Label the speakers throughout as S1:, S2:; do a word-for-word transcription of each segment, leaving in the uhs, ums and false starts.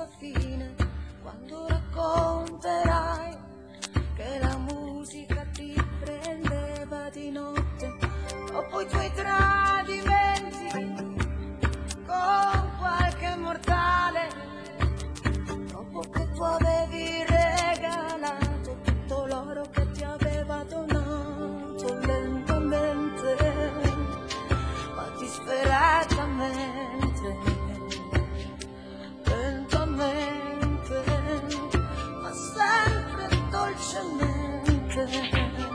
S1: sua fine, quando racconterai che la musica ti prendeva di notte dopo i tuoi tradimenti con qualche mortale, dopo che tu avevi regalato tutto l'oro che ti aveva donato lentamente, ma disperatamente, lentamente, ma sempre dolcemente.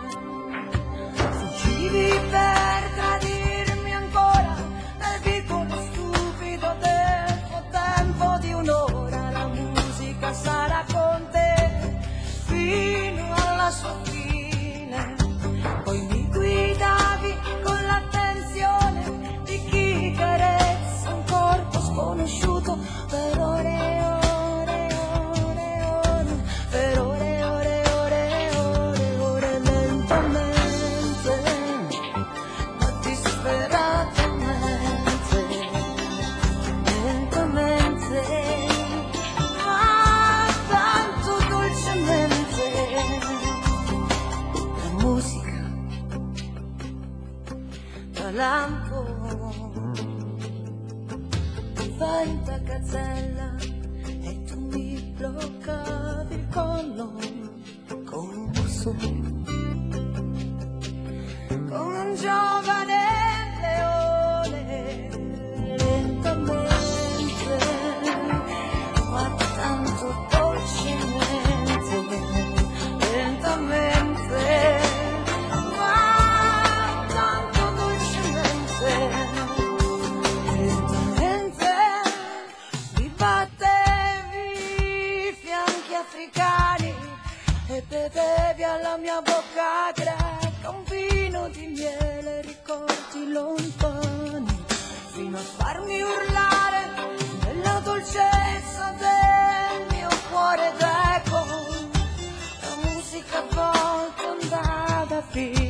S1: Fuggivi per tradirmi ancora nel vicolo stupido del tuo tempo di un'ora. La musica sarà con te fino alla sua fine. Poi mi guidavi con l'attenzione di chi carezza un corpo sconosciuto per ore e ore e ore e ore, per ore e ore e ore e ore e ore, lentamente, ma disperatamente, lentamente, ma tanto dolcemente. La musica da lampo diventa gazzella e tu mi bloccavi il collo con un morso, con un giovane leone, lentamente, ma tanto dolcemente, lentamente, ma tanto dolcemente, lentamente, mi battevi i fianchi africani e bevevi alla mia bocca greca un vino di miele, ricordi lontani, fino a farmi urlare nella dolcezza del mio cuore d'eco. La musica a volte andava via.